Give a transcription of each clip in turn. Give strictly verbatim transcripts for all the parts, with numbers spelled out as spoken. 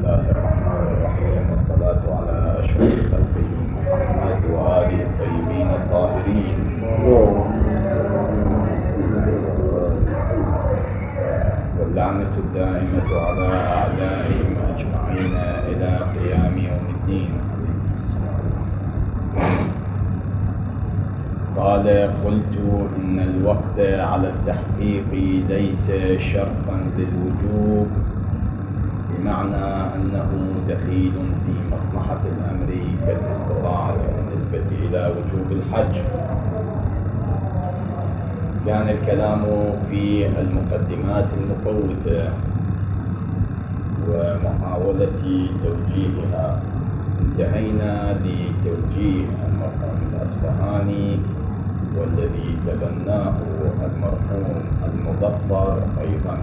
الله الرحمن الرحيم، والصلاة على أشرف خلقه محمد وآله الطيبين الطاهرين، واللعنة الدائمة على أعدائهم أجمعين إلى قيام يوم الدين. قال: قلت إن الوقت على التحقيق ليس شرطا للوجوب، بمعنى أنه دخيل في مصلحة الأمر كالاستطاعة بالنسبة إلى وجوب الحج. كان الكلام في المقدمات المفوتة ومحاولة توجيهها. انتهينا لتوجيه المرحوم الأصفهاني والذي تبناه المرحوم المظفر أيضا،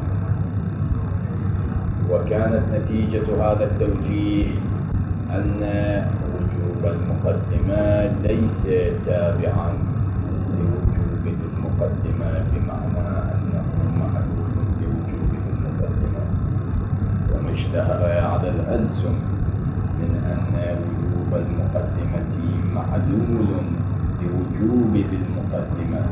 وكانت نتيجة هذا التوجيه أن وجوب المقدمة ليس تابعا لوجوب المقدمة، بمعنى أنه معلول لوجوب المقدمة، وما اشتهر على الألسن من أن وجوب المقدمة معلول لوجوب ذي المقدمة،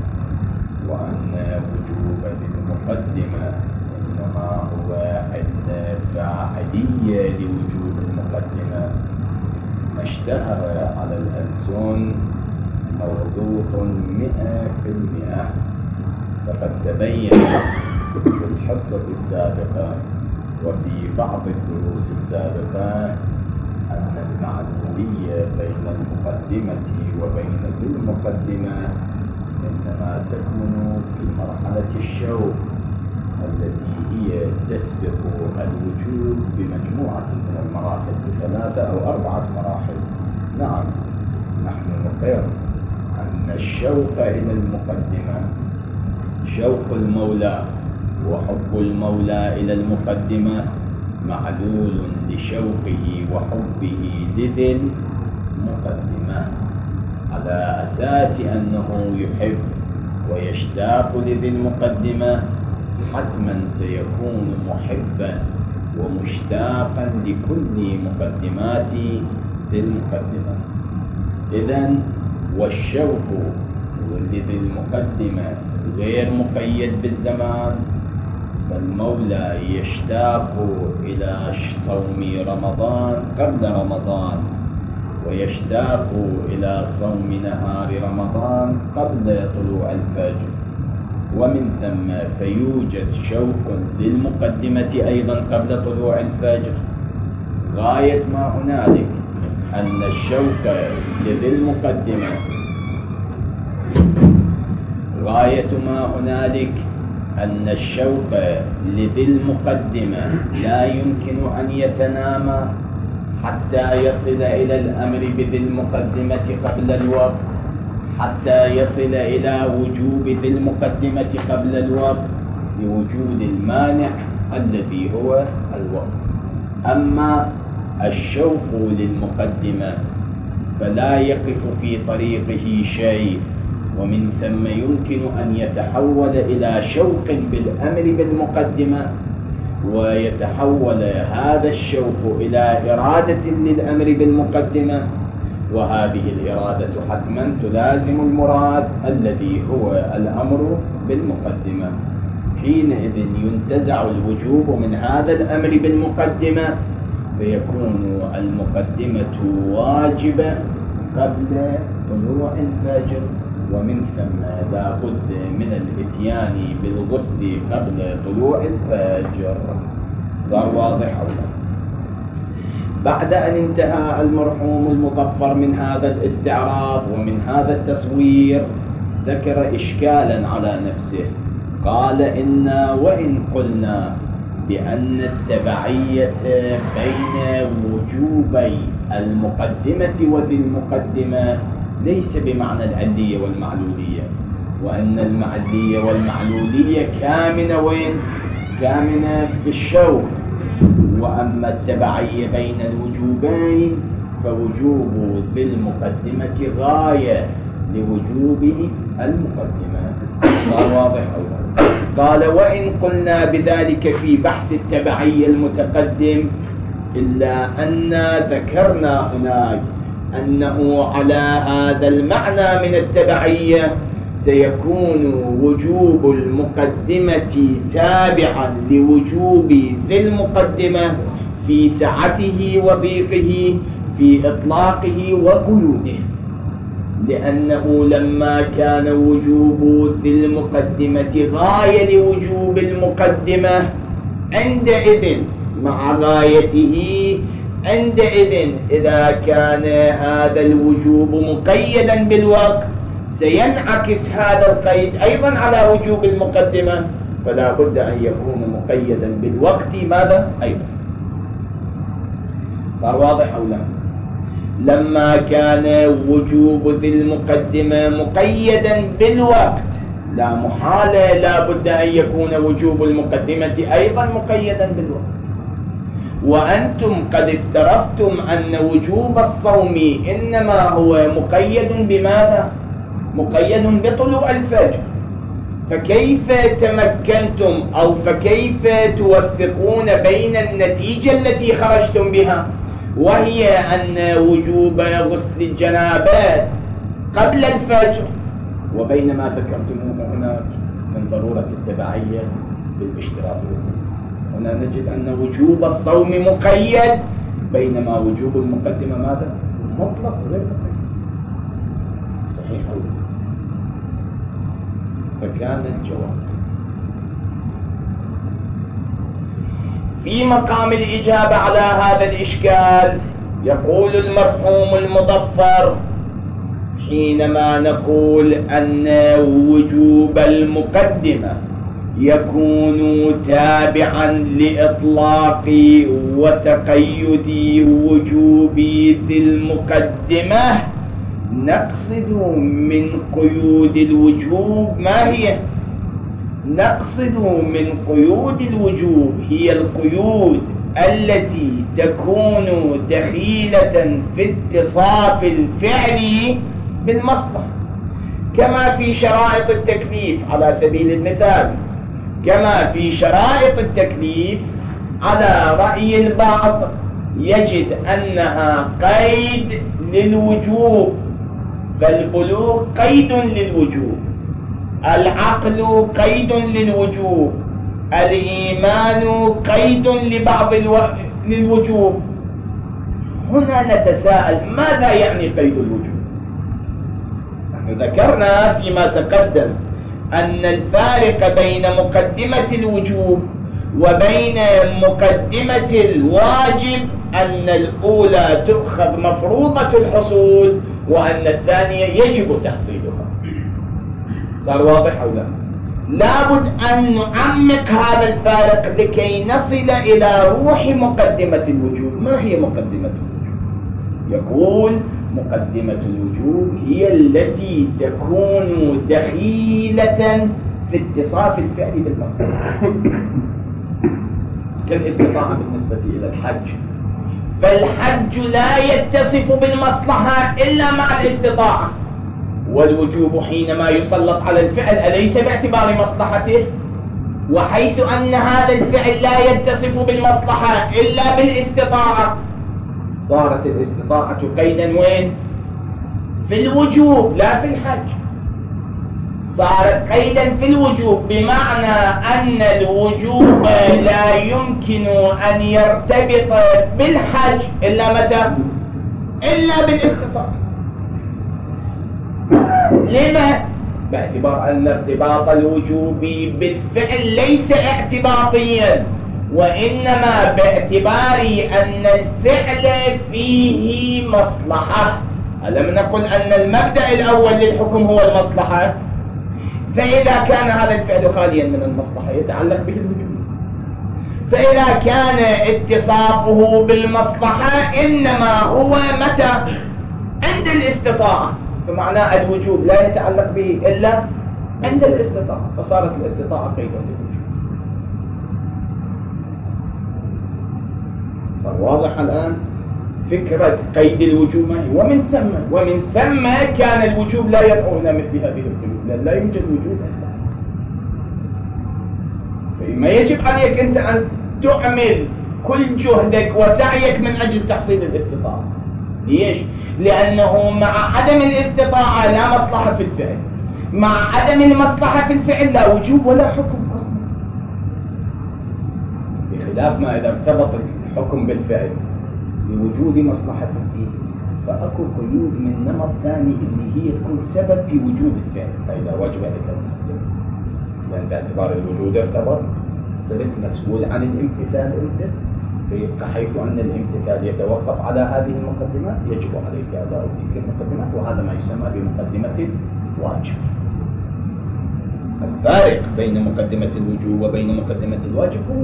وأن وجوب ذي المقدمة إنما هو علة فاعلية لوجوب المقدمة. ما اشتهر على الألسن موضوع مئة في المئة. فقد تبين في الحصة السابقة وفي بعض الدروس السابقة أن المعلولية بين المقدمة وبين ذي المقدمة إنما تكون في مرحلة الشوق التي هي تسبق الوجوب بمجموعة من المراحل، بثلاثة أو أربعة مراحل. نعم، نحن نقر أن الشوق إلى المقدمة، شوق المولى وحب المولى إلى المقدمة، معلول لشوقه وحبه لذي المقدمة، على أساس أنه يحب ويشتاق لذي المقدمة، حتما سيكون محبا ومشتاقا لكل مقدمات ذي المقدمة. إذن والشوق لذي المقدمة غير مقيد بالزمان، فالمولى يشتاق إلى صوم رمضان قبل رمضان، ويشتاق إلى صوم نهار رمضان قبل طلوع الفجر، ومن ثم فيوجد شوق للمقدمة أيضا قبل طلوع الفجر. غاية ما هنالك أن الشوق لذي المقدمة غاية ما هنالك أن الشوق لذي المقدمة لا يمكن أن يتنامى حتى يصل إلى الأمر بذي المقدمة قبل الوقت، حتى يصل إلى وجوب ذي المقدمة قبل الوقت، لوجود المانع الذي هو الوقت. أما الشوق للمقدمة فلا يقف في طريقه شيء، ومن ثم يمكن أن يتحول إلى شوق بالأمر بالمقدمة، ويتحول هذا الشوق إلى إرادة للأمر بالمقدمة، وهذه الإرادة حتما تلازم المراد الذي هو الأمر بالمقدمة. حينئذ ينتزع الوجوب من هذا الأمر بالمقدمة، فيكون المقدمة واجبة قبل طلوع الفجر، ومن ثم لا بد من الاتيان بالغسل قبل طلوع الفجر. صار واضح أو لا؟ بعد أن انتهى المرحوم المظفر من هذا الاستعراض ومن هذا التصوير، ذكر إشكالا على نفسه. قال: إن وإن قلنا بأن التبعية بين وجوبي المقدمة وذي المقدمة ليس بمعنى العلية والمعلولية، وأن المعلية والمعلولية كامنة وين؟ كامنة في الشوق. وأما التبعية بين الوجوبين فوجوب ذي المقدمة غاية لوجوب المقدمة. صار واضح أولا؟ قال: وإن قلنا بذلك في بحث التبعية المتقدم إلا أن ذكرنا هناك أنه على هذا المعنى من التبعية سيكون وجوب المقدمة تابعا لوجوب ذي المقدمة في سعته وضيقه، في إطلاقه وقيوده، لأنه لما كان وجوب ذي المقدمة غاية لوجوب المقدمة عندئذ مع غايته، عندئذ إذا كان هذا الوجوب مقيدا بالوقت سينعكس هذا القيد أيضا على وجوب المقدمة، فلا بد أن يكون مقيدا بالوقت ماذا أيضا. صار واضح أو لا؟ لما كان وجوب ذي المقدمة مقيدا بالوقت لا محالة لا بد أن يكون وجوب المقدمة أيضا مقيدا بالوقت. وأنتم قد افترضتم أن وجوب الصوم إنما هو مقيد بماذا؟ مقيد بطلوع الفجر، فكيف تمكنتم أو فكيف توفقون بين النتيجة التي خرجتم بها وهي أن وجوب غسل الجنابات قبل الفجر وبين ما ذكرتموه هناك من ضرورة التبعية بالاشتراط؟ هنا نجد أن وجوب الصوم مقيد بينما وجوب المقدمة ماذا؟ مطلق غير مقيد. صحيح أو لا؟ فكان الجواب في مقام الإجابة على هذا الإشكال. يقول المرحوم المظفر حينما نقول أن وجوب المقدمة يكون تابعا لإطلاق وتقيد وجوب ذي المقدمة، نقصد من قيود الوجوب ما هي؟ نقصد من قيود الوجوب هي القيود التي تكون دخيلة في اتصاف الفعل بالمصلحة، كما في شرائط التكليف على سبيل المثال، كما في شرائط التكليف على رأي البعض يجد أنها قيد للوجوب، فالبلوغ قيد للوجوب، العقل قيد للوجوب، الإيمان قيد لبعض الو... للوجوب. هنا نتساءل ماذا يعني قيد الوجوب؟ نحن ذكرنا فيما تقدم أن الفارق بين مقدمة الوجوب وبين مقدمة الواجب أن الأولى تؤخذ مفروضة الحصول وأن الثانية يجب تحصيلها. صار واضح أو لا؟ لابد أن نعمق هذا الفارق لكي نصل إلى روح مقدمة الوجوب. ما هي مقدمة الوجوب؟ يقول مقدمة الوجوب هي التي تكون دخيلة في اتصاف الفعل بالمصلحة كالاستطاعة بالنسبة إلى الحج، فالحج لا يتصف بالمصلحة إلا مع الاستطاعة، والوجوب حينما يسلط على الفعل أليس باعتبار مصلحته؟ وحيث أن هذا الفعل لا يتصف بالمصلحة إلا بالاستطاعة صارت الاستطاعة قيدا وين؟ في الوجوب لا في الحج. صارت قيدا في الوجوب بمعنى أن الوجوب لا يمكن أن يرتبط بالحج إلا متى؟ إلا بالاستطاعة. لما؟ باعتبار أن ارتباط الوجوب بالفعل ليس اعتباطيا، وإنما باعتبار أن الفعل فيه مصلحة. ألم نقل أن المبدأ الأول للحكم هو المصلحة؟ فإذا كان هذا الفعل خاليا من المصلحة يتعلق به الوجوب، فإذا كان اتصافه بالمصلحة إنما هو متى؟ عند الاستطاعة، فمعناه الوجوب لا يتعلق به إلا عند الاستطاعة، فصارت الاستطاعة قيدا للوجوب. صار واضح الآن فكرة قيد الوجوب ما هي؟ ومن ثم ومن ثم كان الوجوب لا يدعو إلى مثل هذه القيود، لأن لا يوجد وجوب أصلا. فإما يجب عليك أنت أن تعمل كل جهدك وسعيك من أجل تحصيل الاستطاعة. ليش؟ لأنه مع عدم الاستطاعة لا مصلحة في الفعل، مع عدم المصلحة في الفعل لا وجوب ولا حكم أصلا، بخلاف ما إذا ارتبط الحكم بالفعل لوجود مصلحة فيه فأكو قيود من نمط ثاني اللي هي تكون سبب في وجود الفعل. فإذا وجب عليك التحصيل لأن باعتبار الوجود ارتبط صرت مسؤول عن الامتثال أنت، فيبقى حيث أن الامتثال يتوقف على هذه المقدمات يجب عليك أداء تلك المقدمات، وهذا ما يسمى بمقدمة الواجب. الفارق بين مقدمة الوجوب وبين مقدمة الواجب هو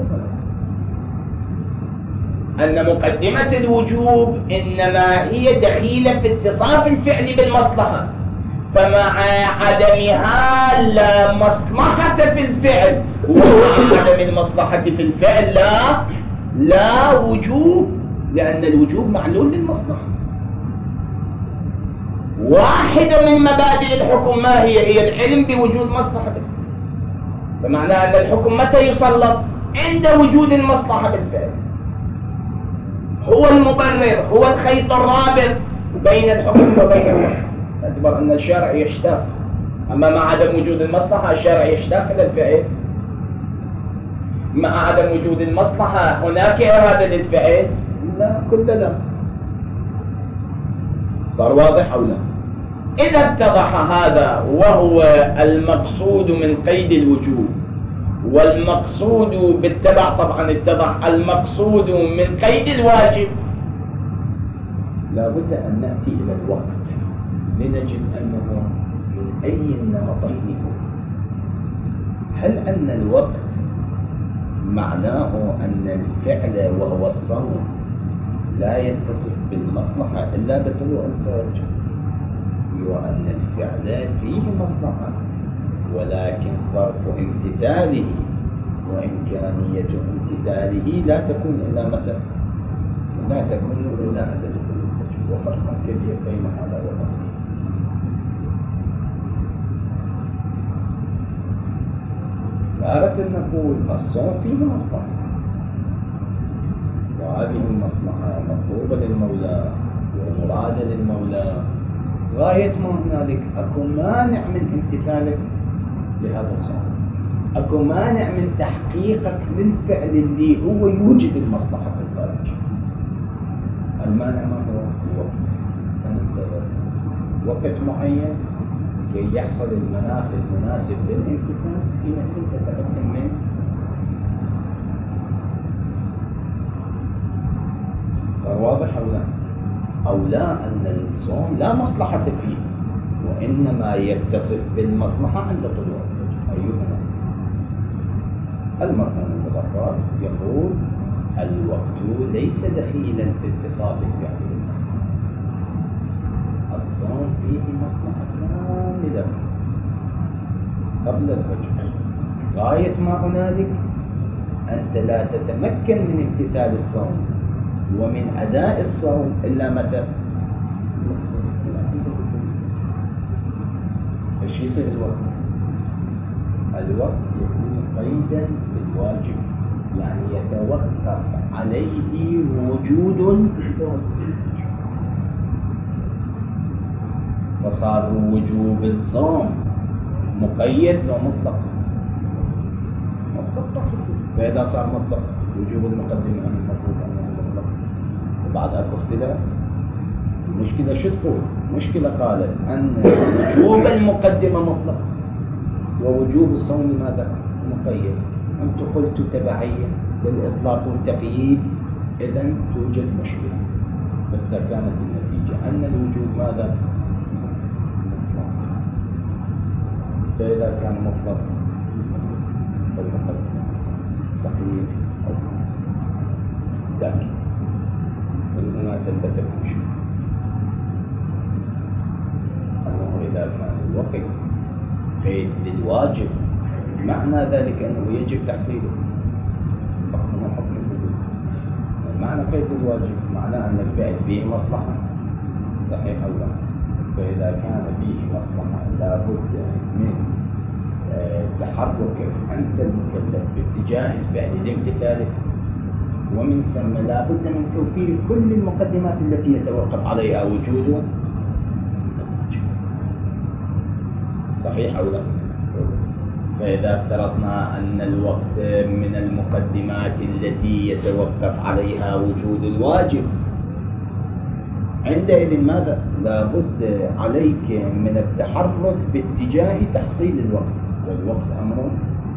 أن مقدمة الوجوب إنما هي دخيلة في اتصاف الفعل بالمصلحة، فمع عدمها لا مصلحة في الفعل، ومع عدم المصلحة في الفعل لا لا وجوب، لأن الوجوب معلول للمصلحة. واحدة من مبادئ الحكم ما هي؟ هي العلم بوجود مصلحة بالفعل، فمعنى أن الحكم متى يسلط؟ عند وجود المصلحة بالفعل، هو المبرر، هو الخيط الرابط بين الحكم وبين المصلحة، باعتبار أن الشارع يشتاق. أما مع عدم وجود المصلحة الشارع يشتاق إلى الفعل، مع عدم وجود المصلحة هناك إرادة للفعل؟ لا، كل لا. صار واضح أو لا؟ إذا اتضح هذا وهو المقصود من قيد الوجوب، والمقصود بالتبع طبعا اتضح المقصود من قيد الواجب، لا بد أن نأتي إلى الوقت لنجد أنه من أي النمطين هو. هل أن الوقت معناه أن الفعل وهو الصوم لا يتصف بالمصلحة إلا بطلوع الفجر، وأن الفعل فيه مصلحة ولكن ظرف امتثاله وإمكانية امتثاله لا تكون إلا متى؟ لا تكون إلا عند دخول الفجر، وفرق كبير بين هذا وذاك. فأردت أن نقول الصوم فيه مصلحة، وهذه المصلحة مطلوبة للمولى ومرادة للمولى، غاية ما هنالك أكو مانع من امتثالك لهذا الصوم، أكو مانع من تحقيقك للفعل اللي هو يوجد المصلحة في الخارج. المانع ما هو؟ الوقت. فننتظر وقت معين كي يحصل المناخ المناسب للامتثال حين كنت تتمكن منه. صار واضح أو لا؟ أو لا أن الصوم لا مصلحة فيه وإنما يتصف بالمصلحة عند طلوع الفجر. أيهما؟ المرحوم المظفر يقول الوقت ليس دخيلا في اتصاف الفعل بالمصلحة، الصوم فيه مصلحة كاملة قبل الفجر، غاية ما هنالك أنت لا تتمكن من امتثال الصوم ومن أداء الصوم إلا متى؟ ايش يصير الوقت؟ الوقت يكون قيدا بالواجب، يعني يتوقف عليه وجود، فصار وجوب الصوم مقيد ومطلق. مطلق يصير، فإذا صار مطلق وجوب المقدمة عن المفروض أنه مطلق، وبعد أكو اختلاف. المشكلة شو تقول؟ مشكلة قالت أن وجوب المقدمة مطلق ووجوب الصوم ماذا؟ مقيد. أنت قلت تبعية بالإطلاق والتقييد، إذن توجد مشكلة. بس كانت النتيجة أن الوجوب ماذا؟ مطلق. فإذا كان مطلق فالمقدمة صحيح أو لكن من هنا تنبت المشكلة أنه إذا كان الوقت قيد للواجب معنى ذلك أنه يجب تحصيله. حكم حكم الوجوب. معنى قيد الواجب معناه أن الفعل فيه مصلحة، صحيح أو لا؟ فإذا كان فيه مصلحة لابد من تحرك أنت المكلف باتجاه الفعل لامتثاله، ومن ثم لا بد من توفير كل المقدمات التي يتوقف عليها وجوده. صحيح أو لا؟ فإذا افترضنا أن الوقت من المقدمات التي يتوقف عليها وجود الواجب، عندئذ ماذا؟ لا بد عليك من التحرك باتجاه تحصيل الوقت، والوقت أمر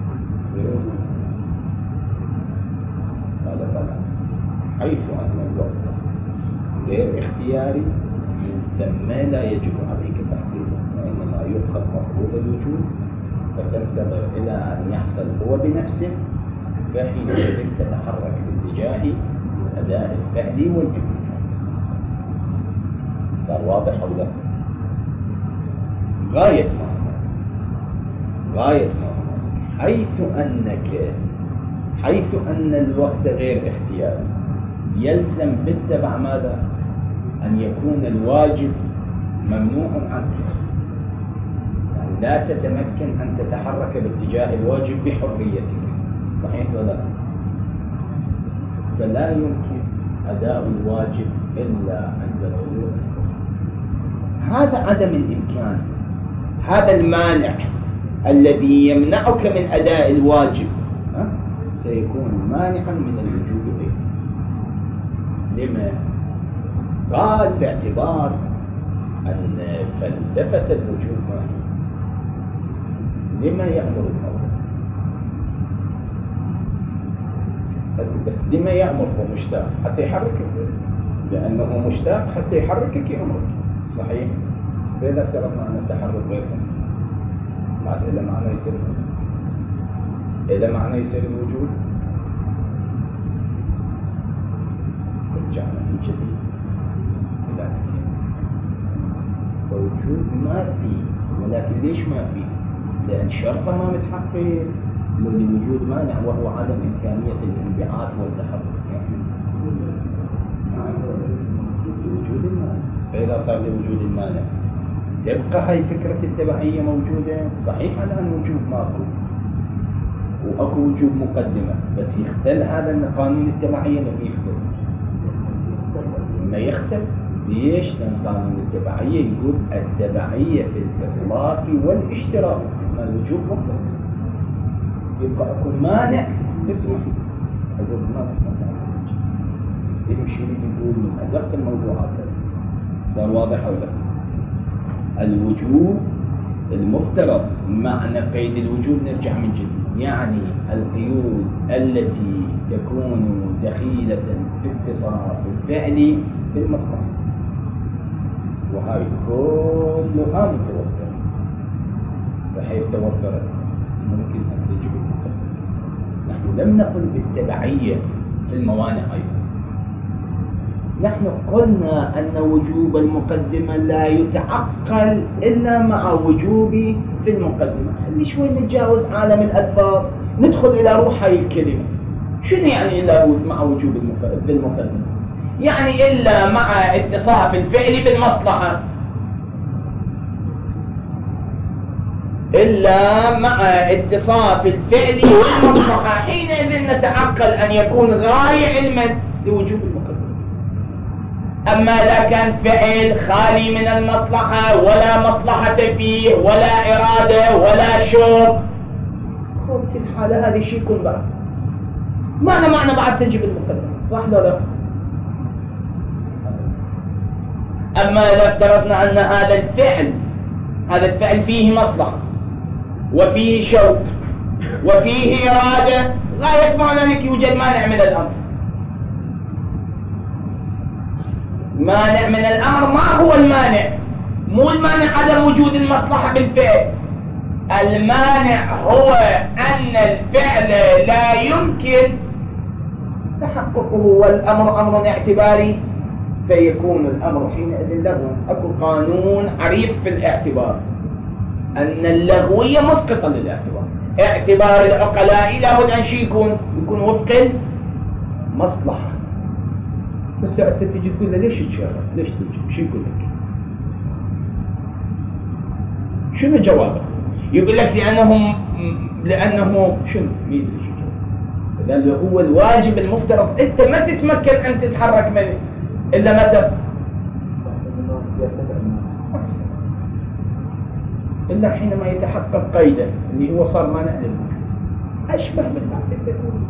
هذا طبعا، حيث أن الوقت غير اختياري ثم لا يجب عليك تحصيله، وإنما يؤخذ مفروض الوجود فتنتظر إلى أن يحصل هو بنفسه، فحينئذ تتحرك باتجاه أداء الفعل والجهود. صار واضح أو لا؟ غاية ما غاية ما حيث أنك حيث أن الوقت غير اختياري، يلزم بالتبع ماذا؟ أن يكون الواجب ممنوع عنك، يعني لا تتمكن أن تتحرك باتجاه الواجب بحريتك. صحيح ولا لا؟ فلا يمكن أداء الواجب إلا عند الوجود. هذا عدم الإمكان، هذا المانع الذي يمنعك من أداء الواجب سيكون مانعا من الوجود غيره. لما؟ قال باعتبار أن فلسفة الوجود ما هي؟ لما يأمر المرء؟ بس لما يأمر؟ هو مشتاق حتى يحركك، لأنه مشتاق حتى يحركك يأمرك. صحيح؟ فإذا افترضنا أن التحرك غير ممكن، بعد إذا معنى يصير إذا معنى يصير الوجود، رجعنا من جديد إلى الوجود ما فيه. ولكن ليش ما فيه؟ لأن شرطه ما متحقق، للوجود مانع وهو عدم إمكانية الانبعاث والتحرك. وجود المانع، فإذا صار لوجود المانع تبقى هاي فكرة التبعية موجودة. صحيح الآن وجود ماكو وأكو وجود مقدمة، بس يختل هذا أن قانون التبعية ما يختل. ما يختل ليش؟ لأن قانون التبعية يقول التبعية في الإطلاق والاشتراك، ما الوجود مطلق. يبقى أكو مانع اسمه أقول مانع يمشي يقول من أدق الموضوعات. صار واضح أو لا؟ الوجود المفترض معنى قيد الوجود، نرجع من جديد، يعني القيود التي تكون دخيلة في اتصاف الفعل بالمصلحة، وهاي كلها متوفرة. فحيث توفرت ممكن أن تجب المقدمة. نحن لم نقل بالتبعية في الموانع أيضا، نحن قلنا أن وجوب المقدمة لا يتعقل إلا مع وجوب في المقدمة. خلي شوي نتجاوز عالم الألفاظ، ندخل إلى روح هاي الكلمة. شنو يعني إلا مع وجوب في المقدمة؟ يعني إلا مع اتصاف الفعل بالمصلحة، إلا مع اتصاف الفعل بالمصلحة، حينئذ نتعقل أن يكون غاية علما لوجوب المقدمة. أما لا كان فعل خالي من المصلحة ولا مصلحة فيه ولا إرادة ولا شوق، في الحالة هذه شيء يكون بعد معنى معنى بعد تجب المقدمة. صح ولا لا؟ أما إذا افترضنا أن هذا الفعل هذا الفعل فيه مصلحة وفيه شوق وفيه إرادة، غاية ما هنالك يوجد مانع من الأمر. مانع من الأمر، ما هو المانع؟ مو المانع عدم وجود المصلحة بالفعل، المانع هو أن الفعل لا يمكن تحققه والأمر أمر اعتباري، فيكون الأمر حينئذ لغو. أكو قانون عريض في الاعتبار أن اللغوية مسقطة للاعتبار. اعتبار العقلاء لابد أن شي يكون يكون وفق المصلحة. بس أنت تجي تقول له ليش تشارك؟ ليش تجي؟ شو يقول لك؟ شنو جوابه؟ يقول لك لأنهم لأنه شنو؟ مين اللي لأنه هو الواجب المفترض أنت ما تتمكن أن تتحرك منه إلا متى؟ إلا حينما يتحقق قيده اللي هو صار مانع للموجود. أشبه بالبحث التكويني،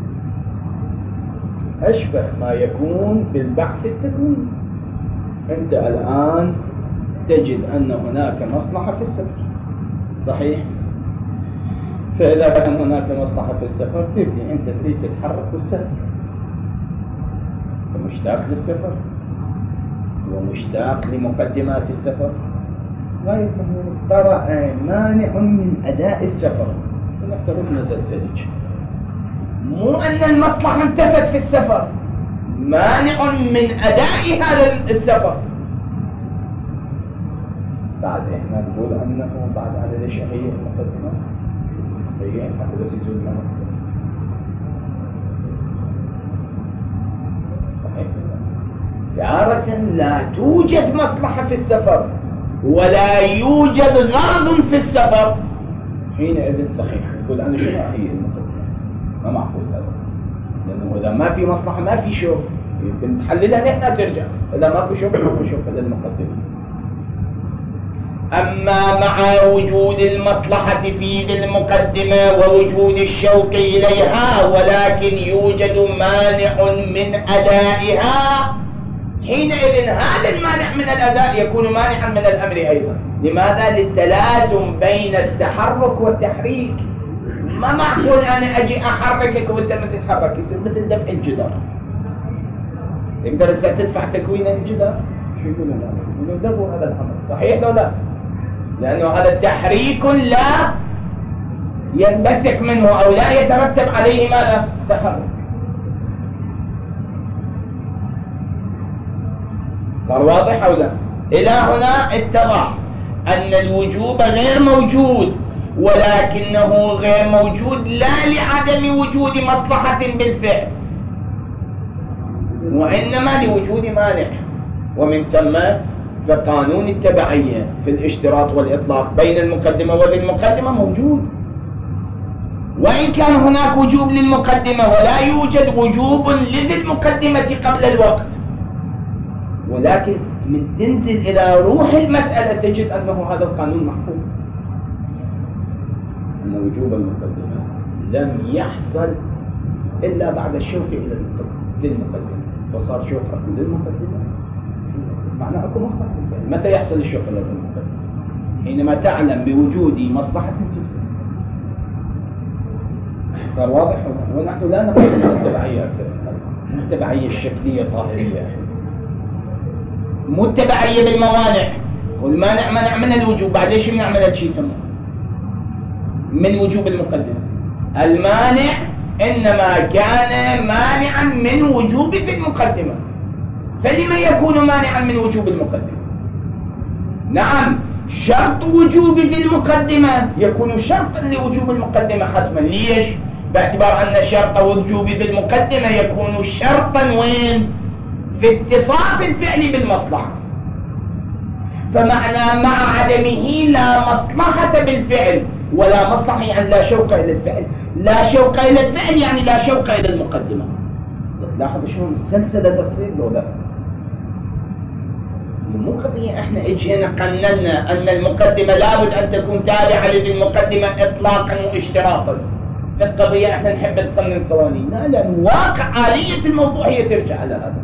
أشبه ما يكون بالبحث التكويني. أنت الآن تجد أن هناك مصلحة في السفر، صحيح؟ فإذا كان هناك مصلحة في السفر تبدي أنت تريد تتحرك والسفر، مشتاق للسفر ومشتاق لمقدمات السفر، لا يكون ترى مانع من أداء السفر. نفترض نزل ثلج، مو أن المصلحة انتفت في السفر، مانع من أداء هذا السفر. بعد إحنا نقول أنه بعد هذا الشيء هي المقدمة هي حتى بس يزول ما نقصر. صحيح. تارة لا توجد مصلحة في السفر ولا يوجد غرض في السفر، حينئذ صحيح يقول أنا شنو هي المقدمة؟ ما معقول هذا، لأنه إذا ما في مصلحة ما في شوف، يمكن تحللها نحن ترجع، إذا ما في شوف ما في شوف هذا المقدمة. أما مع وجود المصلحة في ذي المقدمة ووجود الشوق إليها ولكن يوجد مانع من أدائها، حينئذ هذا المانع من الأداء يكون مانعا من الأمر أيضا. لماذا؟ للتلازم بين التحرك والتحريك. ما معقول أنا أجي أحركك وأنت ما تتحرك، يصير مثل دفع الجدار. تقدر هسه تدفع تكوين الجدار؟ شو يقولون هذا؟ يقولون دفعوا هذا الأمر، صحيح لو لا؟ لأنه هذا تحريك لا ينبثق منه أو لا يترتب عليه ماذا؟ تحرك. صار واضح أو لا؟ إلى هنا اتضح أن الوجوب غير موجود، ولكنه غير موجود لا لعدم وجود مصلحة بالفعل، وإنما لوجود مانع. ومن ثم فقانون التبعية في الاشتراط والإطلاق بين المقدمة وذي المقدمة موجود، وإن كان هناك وجوب للمقدمة ولا يوجد وجوب لذي المقدمة قبل الوقت، ولكن من تنزل إلى روح المسألة تجد أنه هذا القانون محفوظ، أن وجوب المقدمة لم يحصل إلا بعد الشوق إلى المقدمة، فصار شوق للمقدمة معناه أكو مصلحة. متى يحصل الشوق إلى المقدمة؟ حينما تعلم بوجود مصلحة في الفعل. صار واضح؟ ونحن لا نقول أن التبعية أكثر، التبعية الشكلية طاهرية، مو التبعية بالموانع. والمانع منع من الوجوب، بعد ليش يمنع من الشيء يسموه من وجوب المقدمة؟ المانع إنما كان مانعا من وجوب ذي المقدمة، فلما يكون مانعا من وجوب المقدمة؟ نعم، شرط وجوب ذي المقدمة يكون شرطا لوجوب المقدمة حتما. ليش؟ باعتبار أن شرط وجوب ذي المقدمة يكون شرطا وين؟ في اتصاف الفعل بالمصلحة. فمعنى مع عدمه لا مصلحة بالفعل، ولا مصلحة يعني لا شوق إلى الفعل، لا شوق إلى الفعل يعني لا شوق إلى المقدمة. لاحظ شلون السلسلة تصير لو لا؟ مو قضية احنا اجينا قننا أن المقدمة لابد أن تكون تابعة لذي المقدمة إطلاقا واشتراطا. القضية احنا نحب نقنن القوانين، لا، لأن واقع آلية الموضوع هي ترجع على هذا.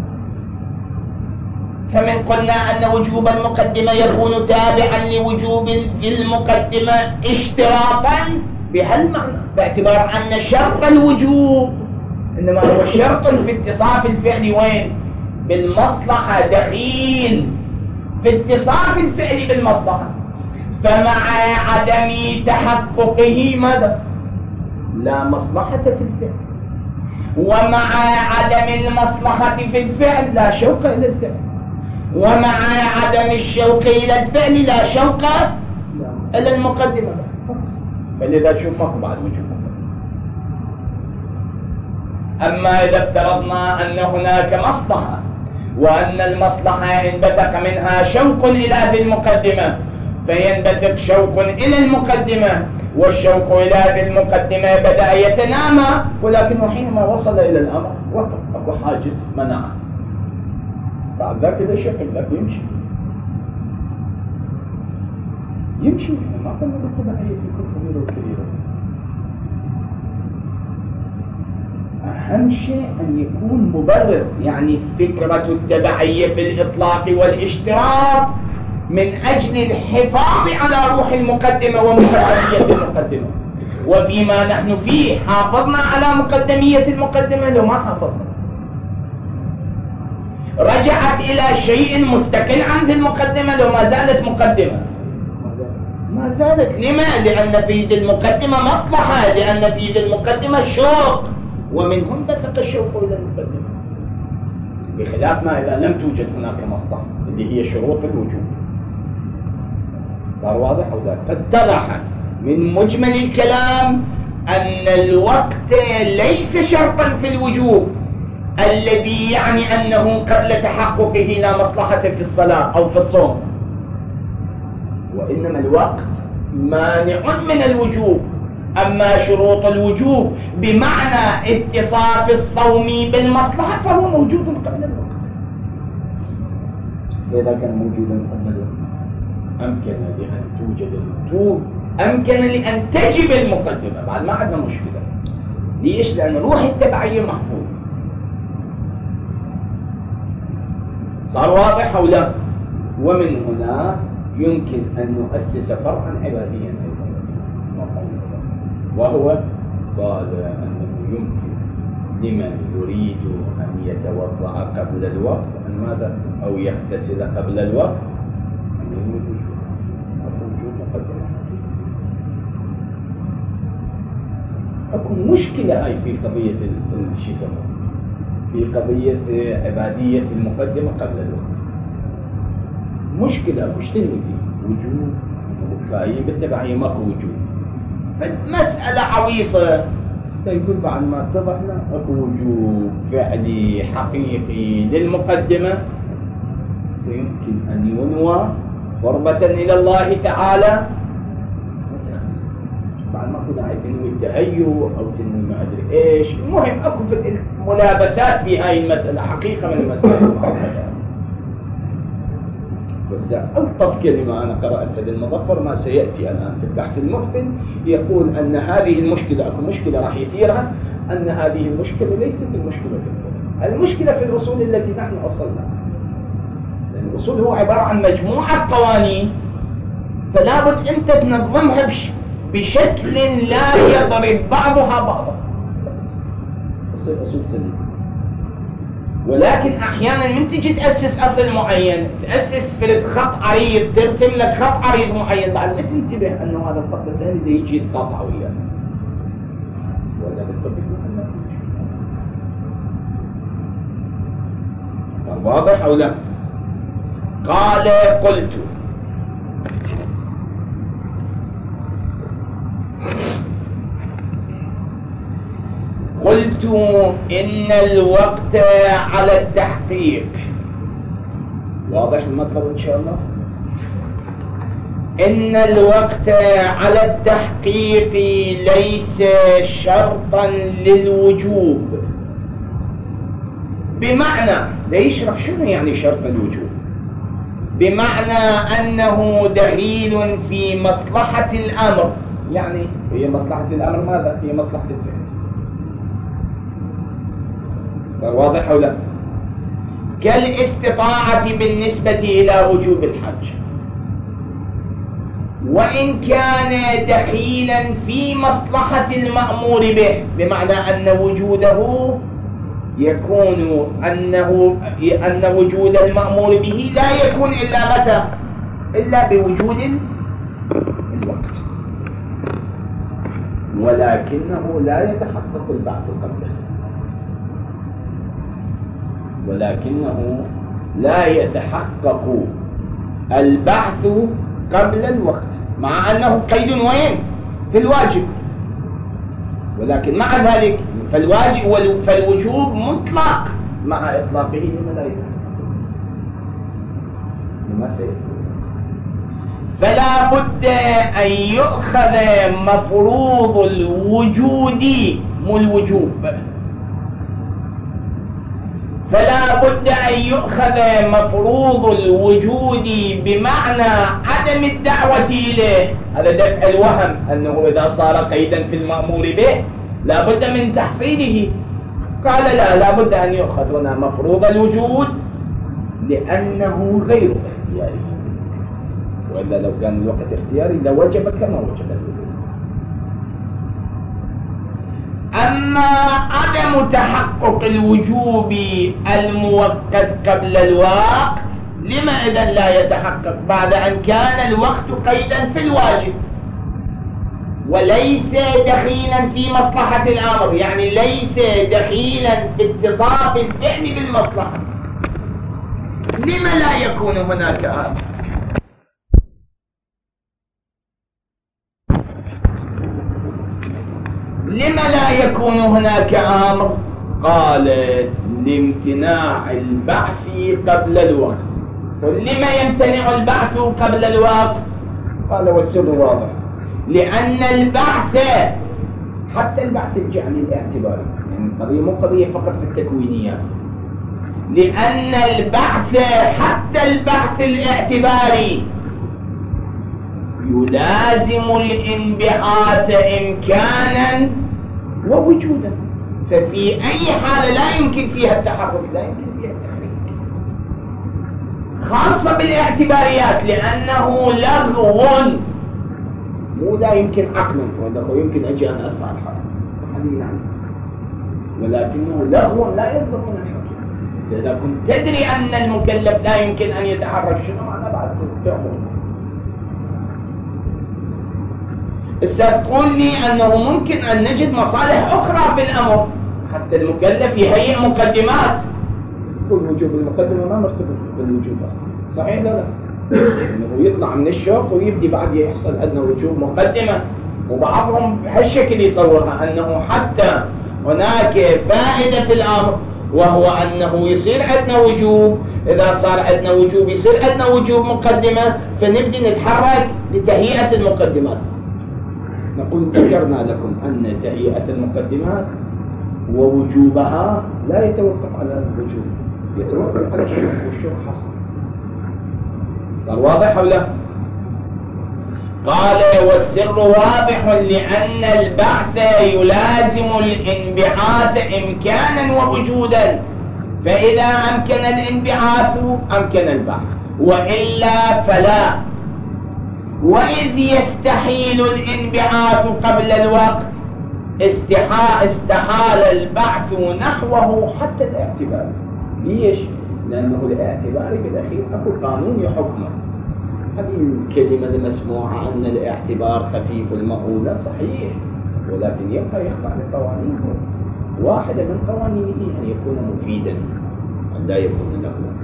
فمن قلنا أن وجوب المقدمة يكون تابعا لوجوب المقدمة اشتراطا بهالمعنى، باعتبار أن شرط الوجوب إنما هو شرط في اتصاف الفعل وين؟ بالمصلحة، دخيل في اتصاف الفعل بالمصلحة. فمع عدم تحققه ماذا؟ لا مصلحة في الفعل، ومع عدم المصلحة في الفعل لا شوق إلى الفعل، ومع عدم الشوق إلى الفعل لا شوق إلى المقدمة. فلذا تشوف ماكو بعد وجوب. أما إذا افترضنا أن هناك مصلحة وأن المصلحة انبثق منها شوق إلى ذي المقدمة، فينبثق شوق إلى المقدمة، والشوق إلى هذه المقدمة بدأ يتنامى، ولكنه حينما وصل إلى الأمر وقف، أكو حاجز منعه، بعد ذاك إذا شغل لك يمشي يمشي ما قلنا بالتبعية في كل صغيرة وكبيرة. أهم شيء أن يكون مبرر، يعني فكرة التبعية في الإطلاق والاشتراط من أجل الحفاظ على روح المقدمة ومقدمية المقدمة. وفيما نحن فيه حافظنا على مقدمية المقدمة لو ما حافظنا، رجعت إلى شيء مستقل عن المقدمة لو ما زالت مقدمة، ما زالت. لما؟ لأن في ذي المقدمة مصلحة، لأن في ذي المقدمة شوق، ومن هنا بثق الشوق إلى المقدمة، بخلاف ما إذا لم توجد هناك مصلحة اللي هي شروط الوجود. صار واضح أو لا؟ فاتضح من مجمل الكلام أن الوقت ليس شرطا في الوجوب الذي يعني أنه قبل تحققه لا مصلحة في الصلاة أو في الصوم، وإنما الوقت مانع من الوجوب. أما شروط الوجوب بمعنى اتصاف الصوم بالمصلحة فهو موجود قبل الوقت. إذا كان موجودا قبل الوقت أمكن لأن توجد الوجوب، أمكن لأن تجب المقدمة، بعد ما عندنا مشكلة. ليش؟ لأن روح التبعية محفوظ. صار واضح أو لا؟ ومن هنا يمكن أن نؤسس فرعا عباديا أيضا، وهو قال أنه يمكن لمن يريد أن يتوضأ قبل الوقت أن ماذا؟ أو يغتسل قبل الوقت أن يوجد وجود مقدمة. أكو مشكلة هاي في قضية الشيء سموه في قضية عبادية المقدمة قبل الوقت، مشكلة مش تنودي وجود وكفاية بالتبعية ماكو وجود، فالمسألة عويصة. سيقول بعد ما اتضح لنا اكو وجود فعلي حقيقي للمقدمة، ويمكن ان ينوى قربة الى الله تعالى بعد ما كنا عايزين تنوي التهيؤ او تنوي ما ادري ايش. المهم اكو ملابسات في هاي المسألة، حقيقة من المسألة المعقدة. بس ألطف كلمة أنا قرأتها للمظفر ما سيأتي الآن في البحث المقبل، يقول أن هذه المشكلة، أكو مشكلة راح يثيرها، أن هذه المشكلة ليست المشكلة في الأصول، المشكلة في الأصول التي نحن أصلنا. لأن الأصول هو عبارة عن مجموعة قوانين، فلا بد أنت تنظمها بشكل لا يضرب بعضها بعضا، تصير أصول سليمة. ولكن احيانا من تجي تاسس اصل معين، تاسس فرد خط عريض، ترسم لك خط عريض معين، بعد ما تنتبه انه هذا الخط الثاني ده يجي يتقاطع وياه، ولا بالضبط صار واضح او لا؟ قال قلت قلت إن الوقت على التحقيق. واضح المطلب إن شاء الله؟ إن الوقت على التحقيق ليس شرطا للوجوب. بمعنى ليشرح شنو يعني شرط الوجوب؟ بمعنى أنه دخيل في مصلحة الأمر. يعني هي مصلحة الأمر ماذا؟ هي مصلحة الفعل. صار واضح أو لا؟ كالاستطاعة بالنسبة إلى وجوب الحج، وإن كان دخيلا في مصلحة المأمور به، بمعنى أن وجوده يكون أنه أن وجود المأمور به لا يكون إلا متى؟ إلا بوجود الوقت، ولكنه لا يتحقق البعث قبله، ولكنه لا يتحقق البعث قبل الوقت، مع أنه قيد وين؟ في الواجب، ولكن مع ذلك فالواجب فالوجوب مطلق مع إطلاقه لما لا يتحقق. لما سيكون فلا بد أن يؤخذ مفروض الوجود، مو الوجوب، فلا بد أن يؤخذ مفروض الوجود بمعنى عدم الدعوة إليه. هذا دفع الوهم أنه إذا صار قيدا في المأمور به لا بد من تحصيله. قال لا، لا بد أن يؤخذ هنا مفروض الوجود لأنه غير اختياري، وإلا لو كان الوقت اختياري لوجب كما وجب الوجود. أما عدم تحقق الوجوب المؤقت قبل الوقت، لما إذن لا يتحقق بعد أن كان الوقت قيدا في الواجب وليس دخيلا في مصلحة الأمر، يعني ليس دخيلا في اتصاف الفعل بالمصلحة؟ لما لا يكون هناك أمر؟ لما لا يكون هناك أمر؟ قال لامتناع البعث قبل الوقت. لما يمتنع البعث قبل الوقت؟ قال والسر واضح، لأن البعث حتى البعث الجعلي الاعتباري، يعني القضية مو قضية فقط في التكوينيات، لأن البعث حتى البعث الاعتباري يلازم الانبعاث إمكانا ووجودا، ففي أي حالة لا يمكن فيها التحرك، لا يمكن فيها التحريك، خاصة بالاعتباريات، لأنه لغو، مو لا يمكن عقلا، ولا يمكن أجي أن أرفع الحرف حديث عنه، ولكنه لغو لا يصدر من الحكم. إذا كنت تدري أن المكلف لا يمكن أن يتحرك، شنو معنى بعد تأمر؟ ستقول لي أنه ممكن أن نجد مصالح أخرى في الأمر حتى المكلف يهيئ مقدمات. كل وجوب المقدمة ما مرتبط بالوجوب أصلا، صحيح لا لا؟ إنه يطلع من الشوق ويبدي بعد يحصل عندنا وجوب مقدمة، وبعضهم بهالشكل يصورها أنه حتى هناك فائدة في الأمر، وهو أنه يصير عندنا وجوب، إذا صار عندنا وجوب يصير عندنا وجوب مقدمة، فنبدي نتحرك لتهيئة المقدمات. نقول ذكرنا لكم أن تهيئة المقدمات ووجوبها لا يتوقف على الوجوب، يتوقف على الشوق، والشوق حصل. صار واضح أو لا؟ قال والسر واضح، لأن البعث يلازم الانبعاث إمكانا ووجودا، فإذا أمكن الانبعاث أمكن البعث، وإلا فلا. وإذ يستحيل الانبعاث قبل الوقت استحال البعث نحوه حتى الاعتبار. ليش؟ لأنه الاعتبار في الأخير أكو قانون يحكمه. هذه الكلمة المسموعة أن الاعتبار خفيف المؤونة صحيح، ولكن يبقى يخضع لقوانينه. واحدة من قوانينه أن يكون مفيدا، أن لا يكون لغوا.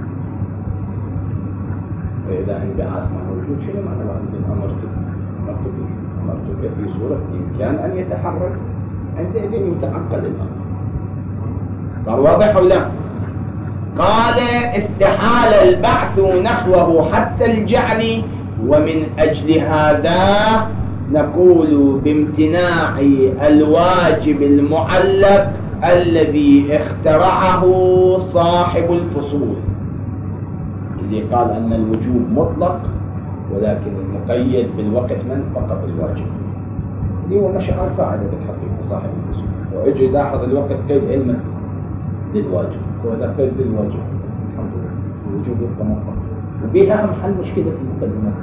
فإذا انبعاث ما موجود، شنو معنى بعد أمرتك؟ أمرتك أمرتك في صورة إمكان أن يتحرك، عندئذ يتعقل الأمر. صار واضح أو لا؟ قال استحال البعث نحوه حتى الجعل، ومن أجل هذا نقول بامتناع الواجب المعلق الذي اخترعه صاحب الفصول، اللي قال أن الوجوب مطلق ولكن المقيد بالوقت من فقط الواجب، اللي هو مشعر فاعل بالحقيقة صاحب الفصول. وإجي لاحظ الوقت قيد علما للواجب، وهذا قيد للواجب، الحمد لله الوجوب يبقى مطلق، وبها محل مشكلة في المقدمات.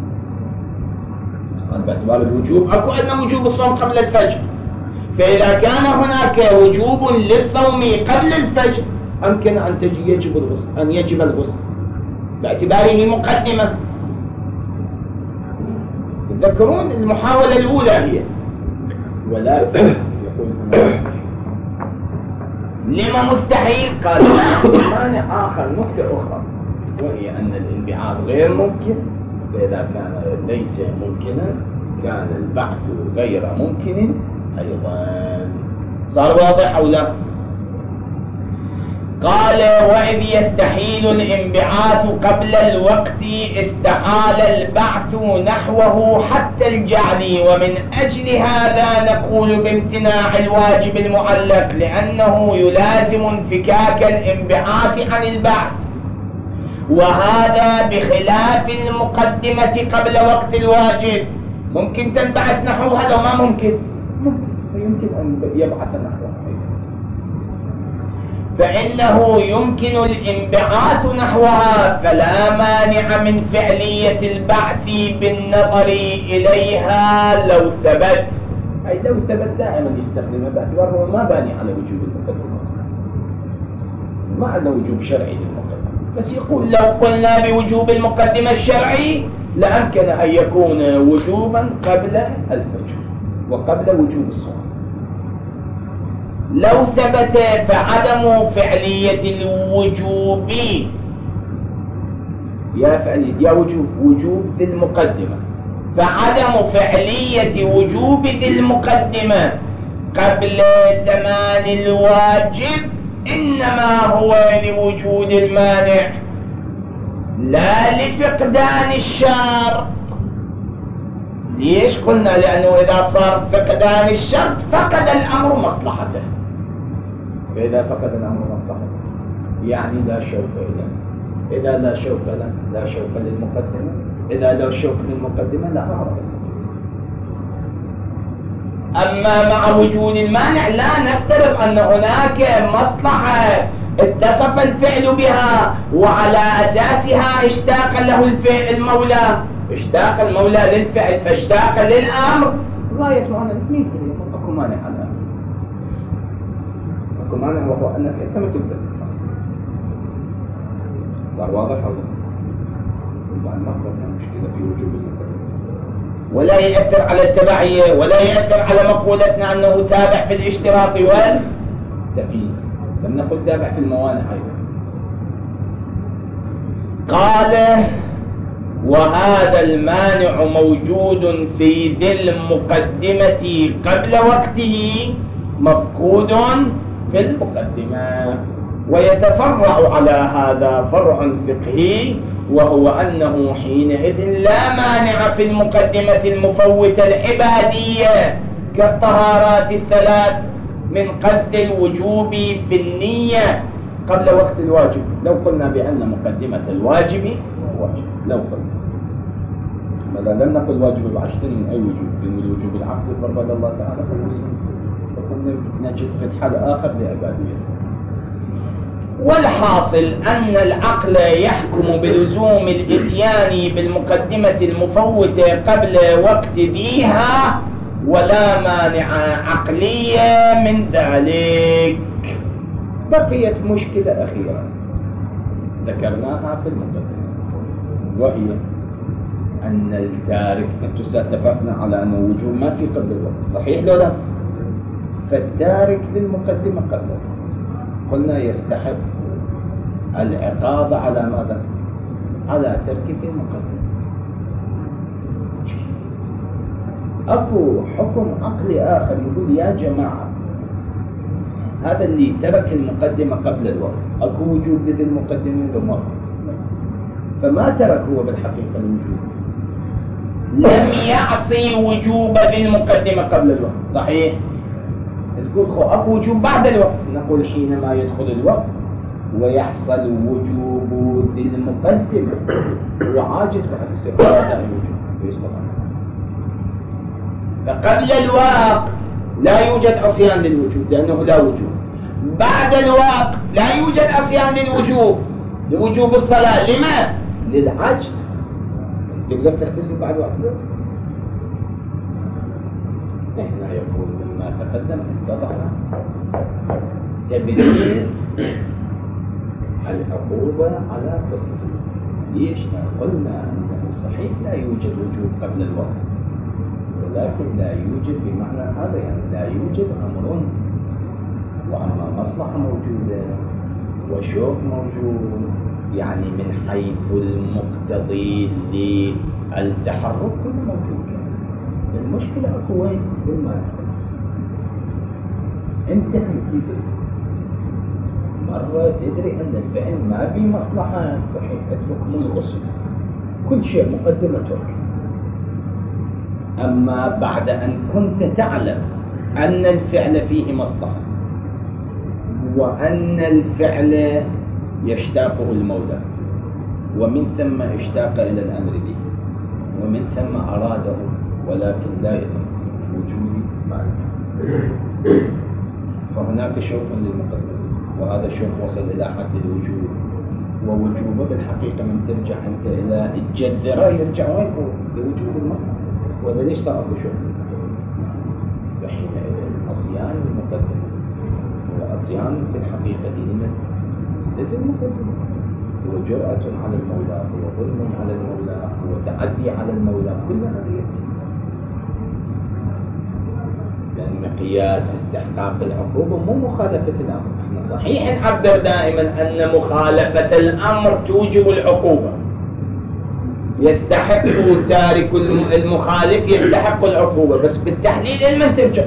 قال باعتبار الوجوب أكو أن وجوب الصوم قبل الفجر، فإذا كان هناك وجوب للصوم قبل الفجر أمكن أن تجي يجب الغسل، أن يجب الغسل باعتباره مقدمة. تذكرون المحاولة الأولى هي، ولكن يقول لما مستحيل؟ قال مانع آخر، نقطة أخرى، وهي أن الانبعاث غير ممكن، فإذا كان ليس ممكنا كان البعث غير ممكن أيضا. صار واضح أو لا؟ قال وإذ يستحيل الانبعاث قبل الوقت استحال البعث نحوه حتى الجعل، ومن أجل هذا نقول بامتناع الواجب المعلق لأنه يلازم انفكاك الانبعاث عن البعث، وهذا بخلاف المقدمة قبل وقت الواجب. ممكن تنبعث نحوها لو ما ممكن؟ ممكن، يمكن أن يبعث نحوها، فإنه يمكن الانبعاث نحوها، فلا مانع من فعلية البعث بالنظر إليها لو ثبت. أي لو ثبت دائما يستخدمها باعتبار هو ما باني على وجوب المقدمة، ما عنده وجوب شرعي للمقدمة، بس يقول لو قلنا بوجوب المقدمة الشرعي لأمكن أن يكون وجوبا قبل الفجر وقبل وجوب الصلاة. لو ثبت فعدم فعلية الوجوب يا فعلية يا وجوب وجوب ذي المقدمة، فعدم فعلية وجوب ذي المقدمة قبل زمان الواجب إنما هو لوجود المانع لا لفقدان الشرط. ليش قلنا؟ لأنه إذا صار فقدان الشرط فقد الأمر مصلحته، فإذا فقد الأمر مصلحته يعني لا شوق إذا إذا لا شوق له لا شوق للمقدمة، إذا لا شوق للمقدمة لا أمر. أما مع وجود المانع لا نفترض أن هناك مصلحة اتصف الفعل بها وعلى أساسها اشتاق له الفعل المولى، اشتاق المولى للفعل فاشتاق للأمر، غاية معنى الاثنين اكو مانع على الأمر، اكو مانع وهو أنك أنت ما تبدأ. صار واضح أو لا؟ بعد ما قلنا مشكلة في وجوب المقدمة، ولا يأثر على التبعية ولا يأثر على مقولتنا أنه تابع في الاشتراط والتفييد، لم نقل تابع في الموانع أيضا. قال وهذا المانع موجود في ذي المقدمة قبل وقته مفقود في المقدمة، ويتفرع على هذا فرع فقهي، وهو أنه حينئذ لا مانع في المقدمة المفوتة العبادية كالطهارات الثلاث من قصد الوجوب في النية قبل وقت الواجب. لو قلنا بأن مقدمة الواجب واجب، لو قلنا ماذا لم نقل واجب بعشرين من أي وجوب، من الوجوب العقلي فرض الله تعالى في المسلم، فقلنا نجد في الحال آخر لعبادية. والحاصل أن العقل يحكم بلزوم الإتيان بالمقدمة المفوتة قبل وقت ذيها ولا مانع عقلية من ذلك. بقيت مشكلة أخيرة ذكرناها في المقدمة، وهي أن التارك، أنتم اتفقنا على أنه وجوب ما في قبل الوقت، صحيح لو لا؟ فالتارك للمقدمة قبل الوقت قلنا يستحق العقاب على ماذا؟ على ترك المقدمة. أكو حكم عقلي آخر يقول يا جماعة هذا اللي ترك المقدمة قبل الوقت أكو وجوب لذي المقدمة بمرة، فما ترك هو بالحقيقة الوجوب، لم يعصي وجوب ذي المقدمة قبل الوقت، صحيح؟ تقول خو أكو وجوب بعد الوقت، نقول حينما يدخل الوقت ويحصل وجوب ذي المقدمة وعاجز بعد يصير هذا الوجوب ويسقط عنه. فقبل الوقت لا يوجد عصيان للوجوب لأنه لا وجوب، بعد الوقت لا يوجد عصيان للوجوب لوجوب الصلاة، لما؟ للعجز. تقدر تغتسل بعد وقت الوقت؟ هنا يقول مما تقدم اتضح تبديل العقوبة على فقه. ليش؟ قلنا أنه صحيح لا يوجد وجوب قبل الوقت، ولكن لا يوجد بمعنى هذا يعني لا يوجد أمر، وأما مصلحة موجودة وشوق موجود، يعني من حيث المقتضي للتحرك كله موجود. المشكلة أكو وين؟ بالمانع بس. انت كيف مرة تدري أن الفعل ما في مصلحة، صحيح اترك من الغسل كل شيء مقدمة ترك. أما بعد أن كنت تعلم أن الفعل فيه مصلحة وأن الفعل يشتاقه المولى ومن ثم اشتاق إلى الأمر به ومن ثم أراده ولكن لا يتم وجود معرفة، فهناك شوق للمقدمة، وهذا الشوق وصل إلى حد الوجوب، ووجوبه بالحقيقة من ترجع أنت إلى الجذرة يرجع وين هو لوجود المصلحة. وهذا ليش صار له شوق؟ فحينئذ عصيان المقدمة وعصيان بالحقيقة لمن؟ للمقدمة، هو جرأة على المولى، هو ظلم على المولى، هو تعدي على المولى، كل هذه لأن مقياس استحقاق العقوبة مو مخالفة الأمر. احنا صحيح نعبر دائما أن مخالفة الأمر توجب العقوبة، يستحق تارك المخالف يستحق العقوبة، بس بالتحليل لمن ترجع؟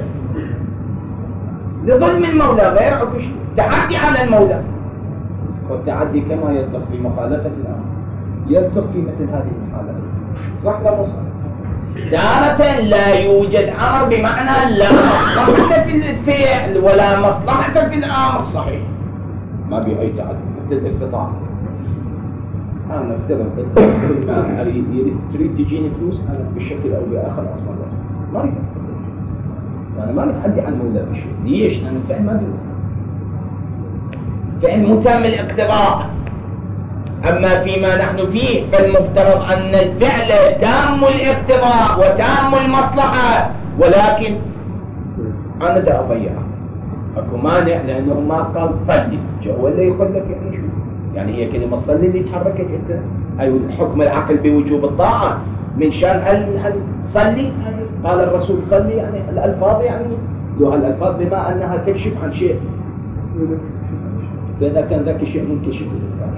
لظلم المولى غير عقوبة، تعدي على المولى. والتعدي كما يصدق في مخالفة الأمر يصدق في مثل هذه المخالفة، صح لا مصح؟ تارة لا يوجد أمر بمعنى لا مصلحة في الفعل ولا مصلحة في الأمر، صحيح ما بي أي تعدي. مثل الاستطاعة، أنا افترض كل ما أريد تريد تجيني فلوس أنا بشكل أو بآخر أصلا ما أريد أستطيع، أنا ما نتحدي عن المولى بشيء. ليش؟ لأن الفعل ما بي مصلحة، فعل متم الاقتضاء. أما فيما نحن فيه فالمفترض أن الفعل تام الاقتضاء وتام المصلحة، ولكن أنا دا أضيعه، أكو مانع لأنه ما قال صلي، جو ولا يقول لك يعني شو؟ يعني هي كلمة صلي اللي تحركك أنت، أي حكم العقل بوجوب الطاعة من شان هل هل صلي؟ قال الرسول صلي، يعني الألفاظ يعني لو الألفاظ بما أنها تكشف عن شيء، فإذا كان ذاك الشيء منكشف للفاش،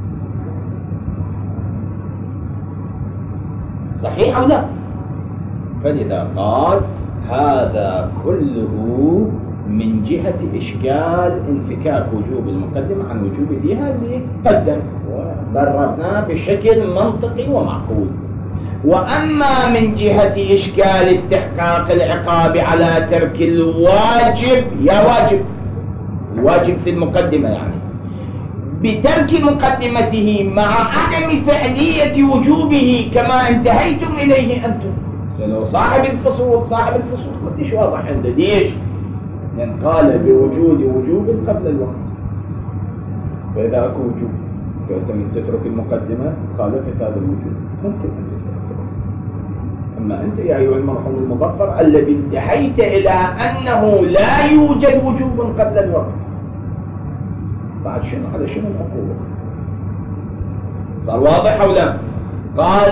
صحيح أو لا؟ فلذا قال هذا كله من جهة إشكال انفكاك وجوب المقدمة عن وجوب فيها اللي قدم، وضربناه بشكل منطقي ومعقول. وأما من جهة إشكال استحقاق العقاب على ترك الواجب، يا واجب الواجب في المقدمة يعني بترك مقدمته مع عدم فعلية وجوبه كما انتهيتم إليه أنتم. لو صاحب الفصول صاحب الفصول مش واضح عنده، ليش؟ لأن قال بوجود وجوب قبل الوقت، فإذا أكو وجوب فأنت من تترك المقدمة خالفت هذا الوجوب ممكن أن تستحقه. أما أنت يا أيها المرحوم المظفر الذي انتهيت إلى أنه لا يوجد وجوب قبل الوقت، بعد شنو على شنو العقوبة؟ صار واضح أو لا؟ قال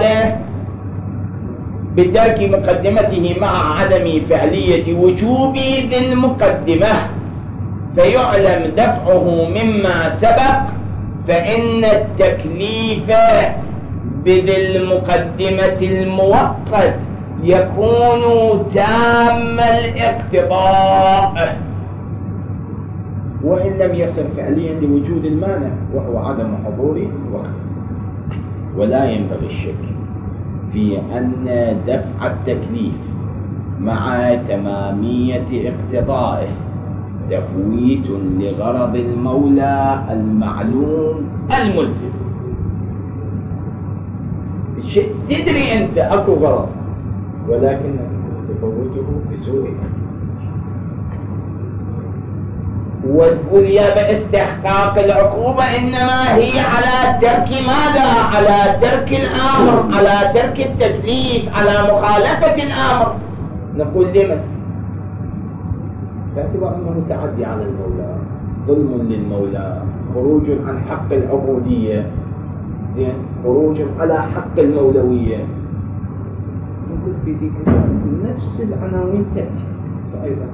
بترك مقدمته مع عدم فعلية وجوب ذي المقدمة فيعلم دفعه مما سبق، فإن التكليف بذي المقدمة المؤقت يكون تام الاقتضاء وإن لم يصل فعليا لوجود المانع وهو عدم حضور الوقت. ولا ينبغي الشك في أن دفع التكليف مع تمامية اقتضائه تفويت لغرض المولى المعلوم الملزم. تدري أنت أكو غرض ولكن تفوته بسوء، وتقول يا باستحقاق العقوبة إنما هي على ترك ماذا؟ على ترك الأمر، على ترك التكليف، على مخالفة الأمر. نقول لمن؟ باعتبار أنه تعدي على المولى، ظلم للمولى، خروج عن حق العبودية، زين، خروج على حق المولوية. نقول في ذيك نفس العناوين تأتي فأيضا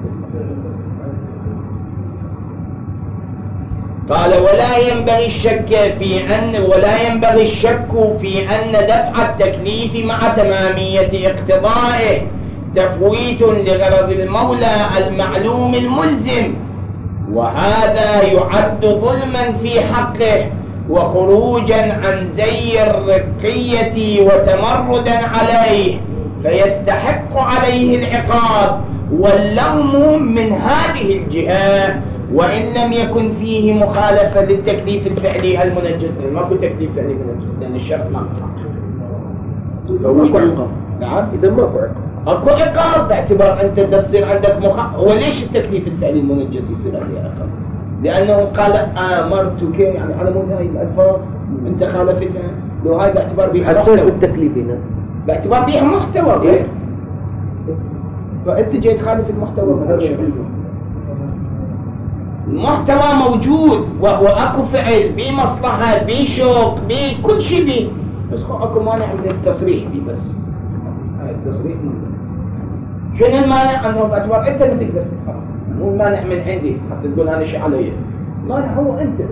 قال ولا ينبغي الشك في أن ولا ينبغي الشك في أن دفع التكليف مع تمامية اقتضائه تفويت لغرض المولى المعلوم الملزم. وهذا يعد ظلما في حقه وخروجا عن زي الرقية وتمردا عليه، فيستحق عليه العقاب واللوم من هذه الجهة، وإن لم يكن فيه مخالفة للتكليف الفعلي المنجز. ماكو تكليف فعلي منجز لأن الشرط ما ماكو عقاب. نعم، إذا ماكو عقاب، اكو عقاب باعتبار انت تصير عندك مخ. هو ليش التكليف الفعلي المنجز يصير عليه عقاب؟ لانه قال امرتك، يعني على مود هاي الالفاظ انت خالفتها، لو هاي باعتبار بها حسيت محتوى، بالتكليف هنا باعتبار بها محتوى غير إيه؟ فانت جاي تخالف المحتوى. المحتوى موجود وهو اكو فعل بمصلحه بشوق بكل شيء به، بس اكو مانع من التصريح به. بس هاي التصريح شنو المانع؟ انه باعتبار انت اللي تقدر تتحرك، مو المانع من عندي حتى تقول انا شيء علي، المانع هو انت.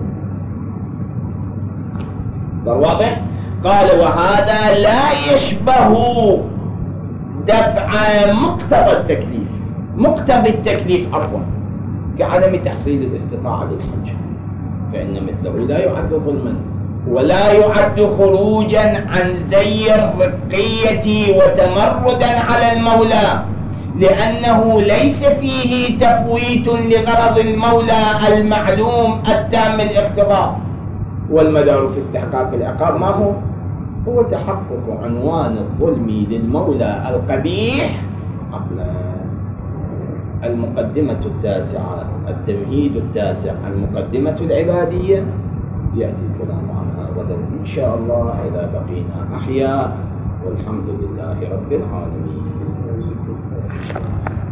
صار واضح؟ قال وهذا لا يشبه دفع مقتضى التكليف، مقتضى التكليف عفوا كعدم تحصيل الاستطاعة للحج، فإن مثله لا يعد ظلما ولا يعد خروجا عن زي الرقية وتمردا على المولى، لأنه ليس فيه تفويت لغرض المولى المعلوم التام الاقتضاء. والمدار في استحقاق العقاب ما هو؟ هو تحقق عنوان الظلم للمولى القبيح عقلا. المقدمة التاسعة، التمهيد التاسع، المقدمة العبادية، يأتي الكلام عنها غدا إن شاء الله إذا بقينا أحياء، والحمد لله رب العالمين.